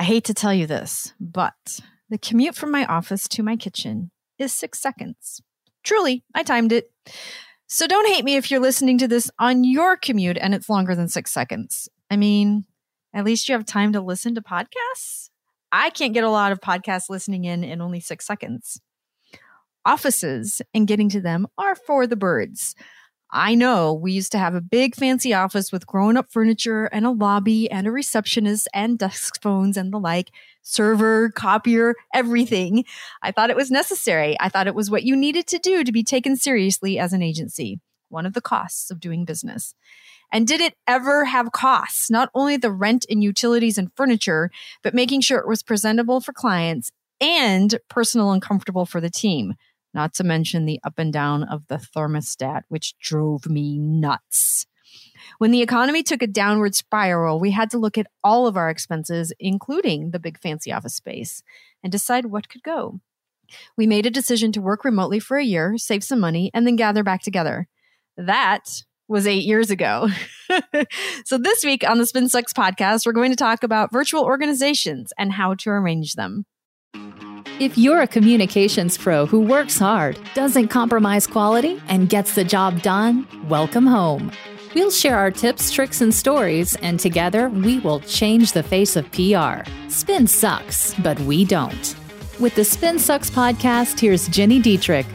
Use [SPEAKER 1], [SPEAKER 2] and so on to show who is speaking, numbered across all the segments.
[SPEAKER 1] I hate to tell you this, but the commute from my office to my kitchen is 6 seconds. Truly, I timed it. So don't hate me if you're listening to this on your commute and it's longer than 6 seconds. I mean, at least you have time to listen to podcasts. I can't get a lot of podcast listening in only 6 seconds. Offices and getting to them are for the birds. I know we used to have a big fancy office with grown-up furniture and a lobby and a receptionist and desk phones and the like, server, copier, everything. I thought it was necessary. I thought it was what you needed to do to be taken seriously as an agency. One of the costs of doing business. And did it ever have costs? Not only the rent and utilities and furniture, but making sure it was presentable for clients and personal and comfortable for the team. Not to mention the up and down of the thermostat, which drove me nuts. When the economy took a downward spiral, we had to look at all of our expenses, including the big fancy office space, and decide what could go. We made a decision to work remotely for a year, save some money, and then gather back together. That was 8 years ago. So this week on the Spin Sucks podcast, we're going to talk about virtual organizations and how to arrange them.
[SPEAKER 2] If you're a communications pro who works hard, doesn't compromise quality, and gets the job done, welcome home. We'll share our tips, tricks, and stories, and together we will change the face of PR. Spin sucks, but we don't. With the Spin Sucks podcast, here's Jenny Dietrich.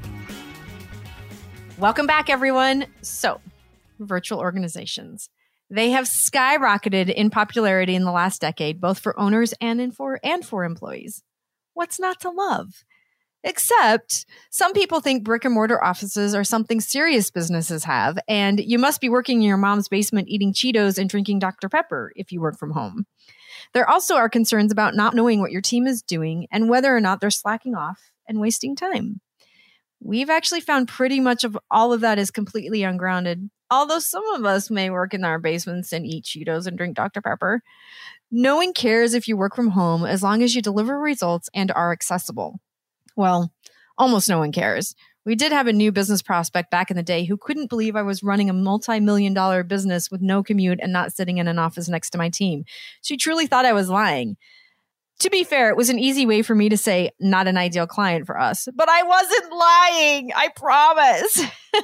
[SPEAKER 1] Welcome back, everyone. So, virtual organizations. They have skyrocketed in popularity in the last decade, both for owners and for employees. What's not to love? Except some people think brick and mortar offices are something serious businesses have, and you must be working in your mom's basement eating Cheetos and drinking Dr. Pepper if you work from home. There also are concerns about not knowing what your team is doing and whether or not they're slacking off and wasting time. We've actually found pretty much of all of that is completely ungrounded, although some of us may work in our basements and eat Cheetos and drink Dr. Pepper. No one cares if you work from home as long as you deliver results and are accessible. Well, almost no one cares. We did have a new business prospect back in the day who couldn't believe I was running a multi-million-dollar business with no commute and not sitting in an office next to my team. She truly thought I was lying. To be fair, it was an easy way for me to say, not an ideal client for us. But I wasn't lying, I promise.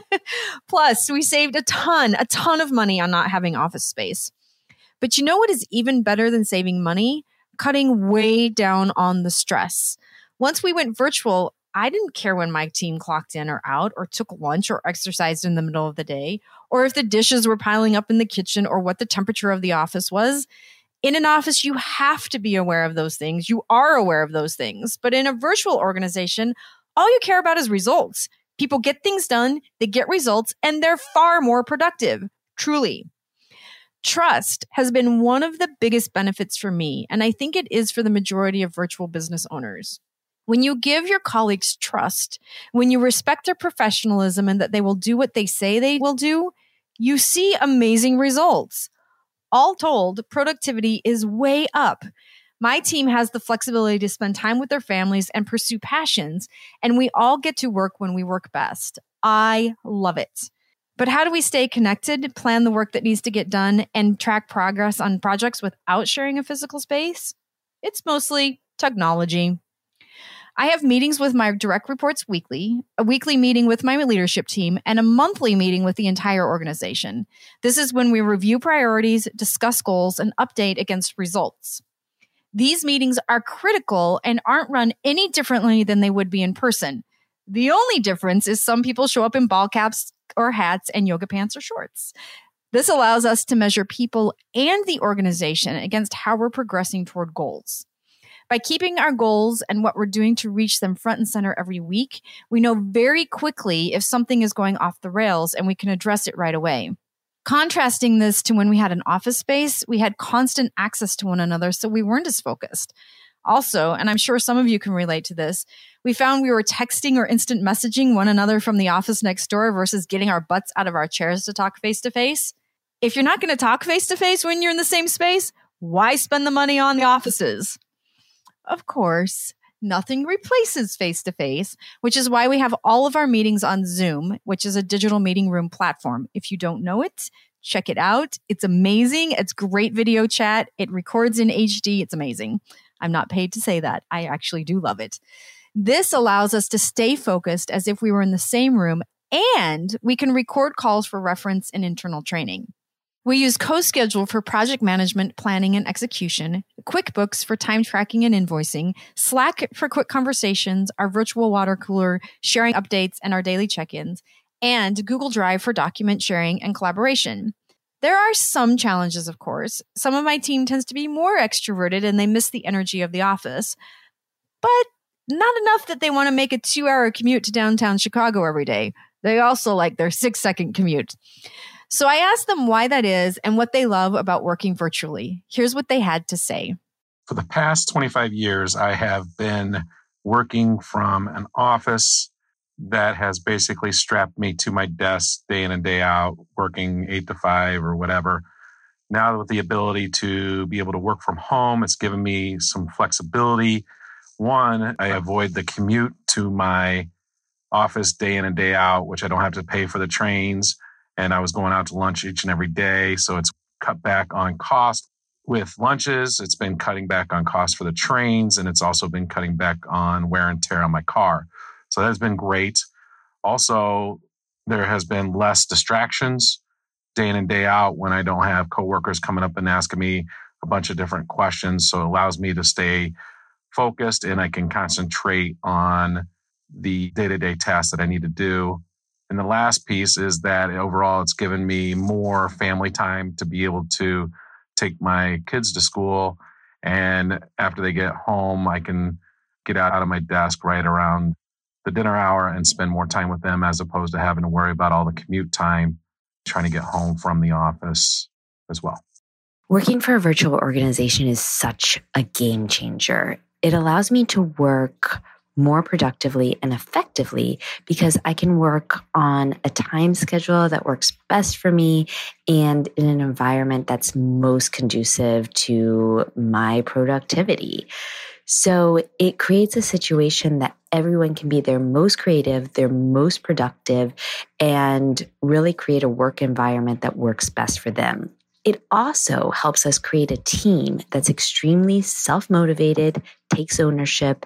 [SPEAKER 1] Plus, we saved a ton of money on not having office space. But you know what is even better than saving money? Cutting way down on the stress. Once we went virtual, I didn't care when my team clocked in or out or took lunch or exercised in the middle of the day, or if the dishes were piling up in the kitchen or what the temperature of the office was. In an office, you have to be aware of those things. You are aware of those things. But in a virtual organization, all you care about is results. People get things done, they get results, and they're far more productive. Truly. Trust has been one of the biggest benefits for me, and I think it is for the majority of virtual business owners. When you give your colleagues trust, when you respect their professionalism and that they will do what they say they will do, you see amazing results. All told, productivity is way up. My team has the flexibility to spend time with their families and pursue passions, and we all get to work when we work best. I love it. But how do we stay connected, plan the work that needs to get done, and track progress on projects without sharing a physical space? It's mostly technology. I have meetings with my direct reports weekly, a weekly meeting with my leadership team, and a monthly meeting with the entire organization. This is when we review priorities, discuss goals, and update against results. These meetings are critical and aren't run any differently than they would be in person. The only difference is some people show up in ball caps or hats and yoga pants or shorts. This allows us to measure people and the organization against how we're progressing toward goals. By keeping our goals and what we're doing to reach them front and center every week, we know very quickly if something is going off the rails and we can address it right away. Contrasting this to when we had an office space, we had constant access to one another, so we weren't as focused. Also, and I'm sure some of you can relate to this, we found we were texting or instant messaging one another from the office next door versus getting our butts out of our chairs to talk face to face. If you're not going to talk face to face when you're in the same space, why spend the money on the offices? Of course, nothing replaces face to face, which is why we have all of our meetings on Zoom, which is a digital meeting room platform. If you don't know it, Check it out. It's amazing. It's great video chat. It records in HD. It's amazing. I'm not paid to say that. I actually do love it. This allows us to stay focused as if we were in the same room, and we can record calls for reference and internal training. We use CoSchedule for project management, planning, and execution, QuickBooks for time tracking and invoicing, Slack for quick conversations, our virtual water cooler, sharing updates, and our daily check-ins, and Google Drive for document sharing and collaboration. There are some challenges, of course. Some of my team tends to be more extroverted and they miss the energy of the office, but not enough that they want to make a 2-hour commute to downtown Chicago every day. They also like their 6-second commute. So I asked them why that is and what they love about working virtually. Here's what they had to say.
[SPEAKER 3] For the past 25 years, I have been working from an office that has basically strapped me to my desk day in and day out, working 8 to 5 or whatever. Now with the ability to be able to work from home, it's given me some flexibility. One, I avoid the commute to my office day in and day out, which I don't have to pay for the trains. And I was going out to lunch each and every day. So it's cut back on cost with lunches. It's been cutting back on cost for the trains. And it's also been cutting back on wear and tear on my car. So that's been great. Also, there has been less distractions day in and day out when I don't have coworkers coming up and asking me a bunch of different questions. So it allows me to stay focused and I can concentrate on the day-to-day tasks that I need to do. And the last piece is that overall, it's given me more family time to be able to take my kids to school. And after they get home, I can get out of my desk right around the dinner hour and spend more time with them as opposed to having to worry about all the commute time, trying to get home from the office as well.
[SPEAKER 4] Working for a virtual organization is such a game changer. It allows me to work more productively and effectively because I can work on a time schedule that works best for me and in an environment that's most conducive to my productivity. So it creates a situation that everyone can be their most creative, their most productive, and really create a work environment that works best for them. It also helps us create a team that's extremely self-motivated, takes ownership,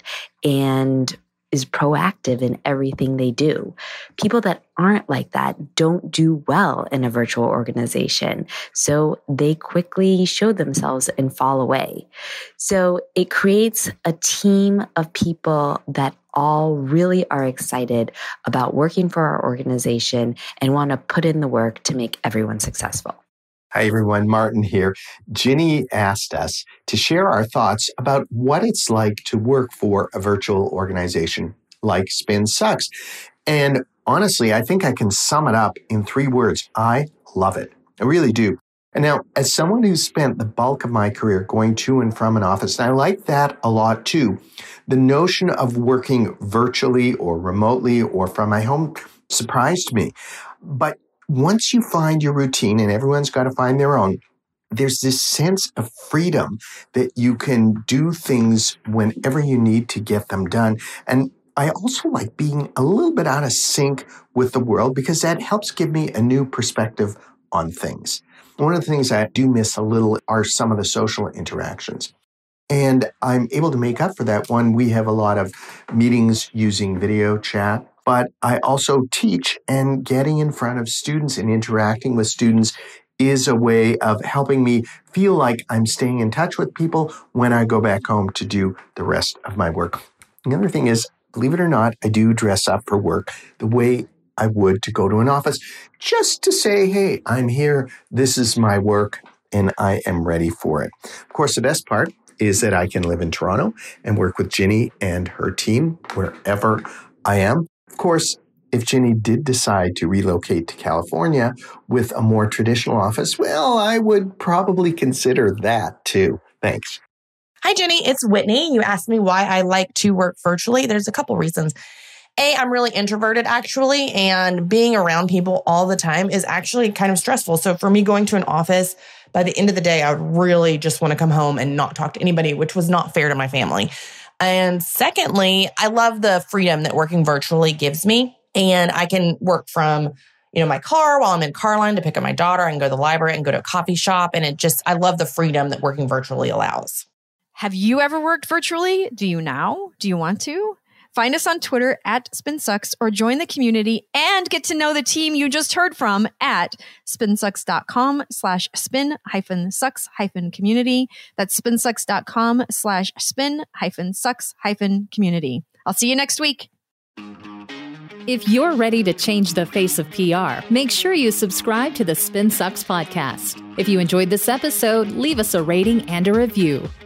[SPEAKER 4] and is proactive in everything they do. People that aren't like that don't do well in a virtual organization. So they quickly show themselves and fall away. So it creates a team of people that all really are excited about working for our organization and want to put in the work to make everyone successful.
[SPEAKER 5] Hi, everyone. Martin here. Ginny asked us to share our thoughts about what it's like to work for a virtual organization like Spin Sucks. And honestly, I think I can sum it up in 3 words. I love it. I really do. And now, as someone who's spent the bulk of my career going to and from an office, and I like that a lot too, the notion of working virtually or remotely or from my home surprised me. But once you find your routine, and everyone's got to find their own, there's this sense of freedom that you can do things whenever you need to get them done. And I also like being a little bit out of sync with the world because that helps give me a new perspective on things. One of the things I do miss a little are some of the social interactions. And I'm able to make up for that when we have a lot of meetings using video chat. But I also teach, and getting in front of students and interacting with students is a way of helping me feel like I'm staying in touch with people when I go back home to do the rest of my work. The other thing is, believe it or not, I do dress up for work the way I would to go to an office, just to say, hey, I'm here, this is my work, and I am ready for it. Of course, the best part is that I can live in Toronto and work with Ginny and her team wherever I am. Of course, if Ginny did decide to relocate to California with a more traditional office, well, I would probably consider that too. Thanks.
[SPEAKER 6] Hi, Jenny. It's Whitney. You asked me why I like to work virtually. There's a couple reasons. I'm really introverted, actually, and being around people all the time is actually kind of stressful. So for me, going to an office, by the end of the day, I would really just want to come home and not talk to anybody, which was not fair to my family. And secondly, I love the freedom that working virtually gives me. And I can work from, my car while I'm in car line to pick up my daughter. I can go to the library and go to a coffee shop. And I love the freedom that working virtually allows.
[SPEAKER 1] Have you ever worked virtually? Do you now? Do you want to? Find us on Twitter at SpinSucks or join the community and get to know the team you just heard from at spinsucks.com/spin-sucks-community. That's spinsucks.com/spin-sucks-community. I'll see you next week.
[SPEAKER 2] If you're ready to change the face of PR, make sure you subscribe to the Spin Sucks podcast. If you enjoyed this episode, leave us a rating and a review.